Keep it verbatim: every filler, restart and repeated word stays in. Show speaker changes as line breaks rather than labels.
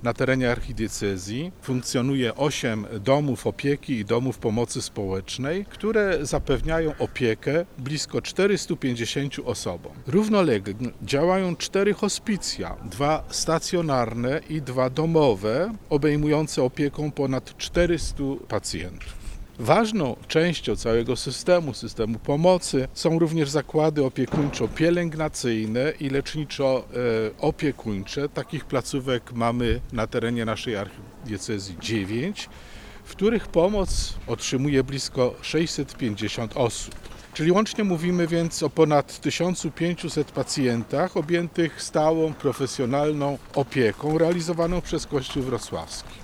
Na terenie archidiecezji funkcjonuje osiem domów opieki i domów pomocy społecznej, które zapewniają opiekę blisko czterystu pięćdziesięciu osobom. Równolegle działają cztery hospicja, dwa stacjonarne i dwa domowe, obejmujące opieką ponad czterystu pacjentów. Ważną częścią całego systemu, systemu pomocy są również zakłady opiekuńczo-pielęgnacyjne i leczniczo-opiekuńcze. Takich placówek mamy na terenie naszej archidiecezji dziewięć, w których pomoc otrzymuje blisko sześćset pięćdziesiąt osób. Czyli łącznie mówimy więc o ponad tysiąc pięćset pacjentach objętych stałą, profesjonalną opieką realizowaną przez Kościół Wrocławski.